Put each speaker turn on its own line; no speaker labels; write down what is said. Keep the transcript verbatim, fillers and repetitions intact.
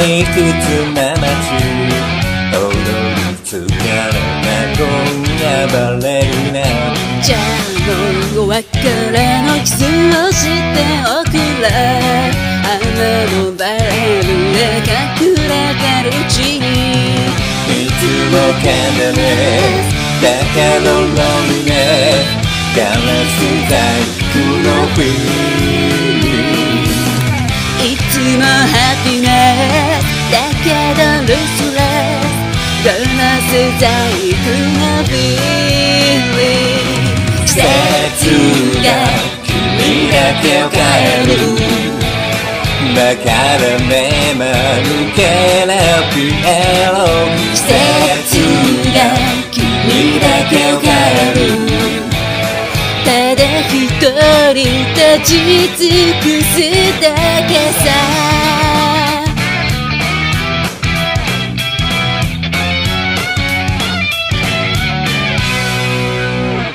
退屈な街踊り疲れな今夜バレリナ
じゃあもうお別れのキスをしておくれ雨もバレルで隠れてるうちに
いつもキャンデレだけどロンリネガラス細工のフィー
いつもハッピーネスだけどルスレスガラス細工のフィー
季節が君だけを変えるだから目まぬけなピエロ季節が君だけを変える
ただ一人立ち尽くすだけさ